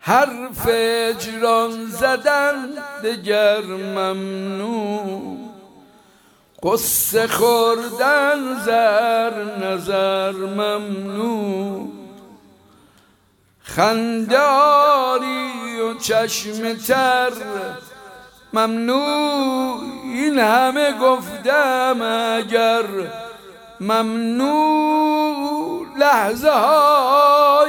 حرف اجران زدن دگر ممنوع، قصه خوردن زر نظر ممنوع. خنداری و چشم تر ممنوع، این همه گفتم اگر ممنوع. لحظه های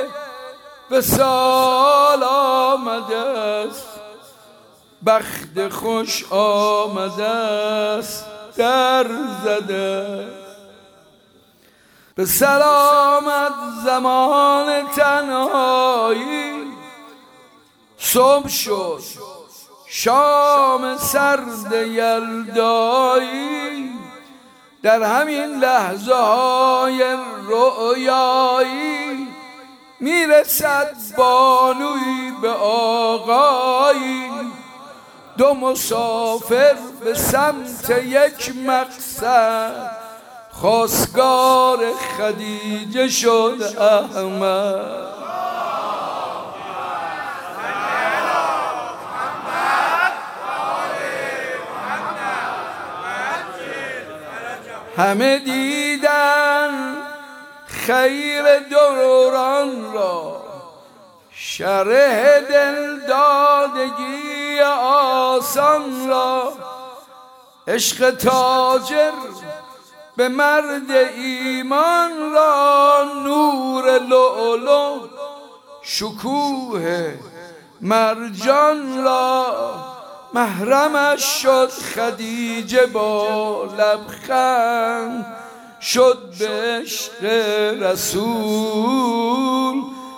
وصال آمده است، بخت خوش آمده است، در زده. به سلامت زمان تنهایی، صبح شد شام سرد یلدایی. در همین لحظه های رؤیایی میرسد بانوی به آقایی. دو مسافر به سمت یک مقصد، خواستگار خدیجه شد احمد. همه دیدن خیر دوران را، شرح دل دادگی آسان را. عشق تاجر به مرد ایمان را، نور لؤلؤ شکوه مرجان را. محرمش شد خدیجه با لبخند، شد به عشق رسول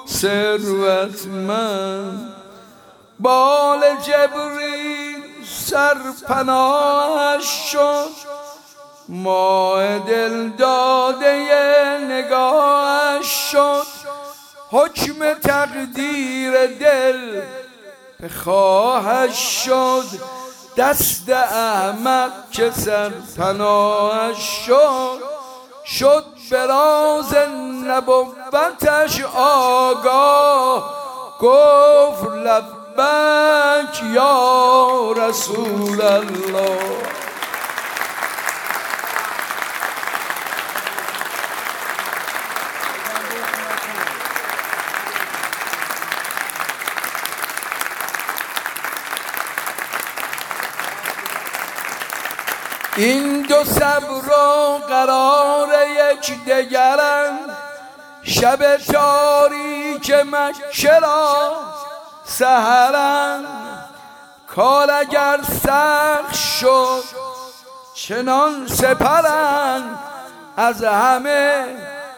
ثروتمند. بال جبریل سرپناهش شد، ماه دل داده نگاهش شد. حکم تقدیر دل به خواهش شد، دست احمد که سرپناهش شد. شد به راز نبوتش آگاه، گفت لبیک یا رسول الله. این دو صبر قرار یک دگرند، شب تاریک مکه را سحرند. کار اگر سخت شد چنان سپرند، از همه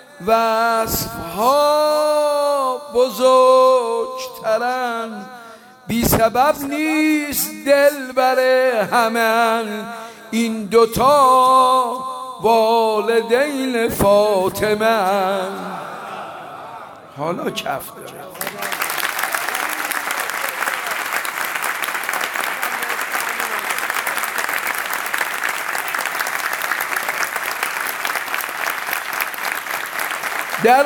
وصفها بزرگترند. بی سبب نیست دل بر همه، این دوتا والدین فاطمه. حالا کف داره. در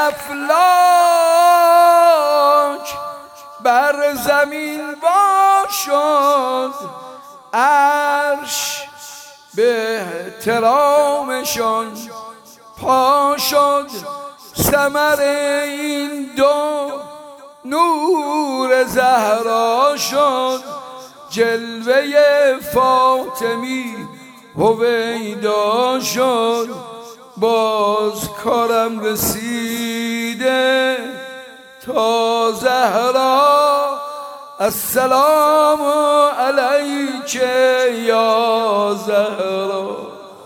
افلاک بر زمین وا شد، عرش به احترامشان پا شد. ثمر این دو نور زهرا شد، جلوه فاطمی هویدا شد. باز کارم رسیده تا زهرا، السلام علیک یا زهرا.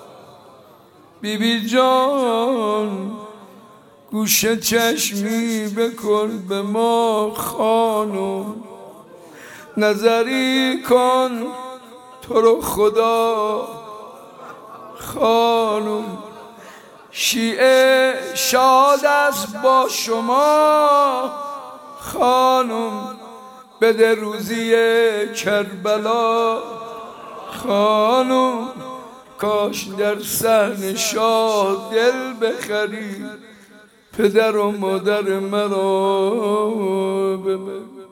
بیبی جان گوش چشمی بکن به ما خانم، نظری کن تو رو خدا خانم. شیعه شاد است با شما خانم، بده روزی کربلا خانم. کاش در صحن شاه دل بخری پدر و مادر مرا ببر.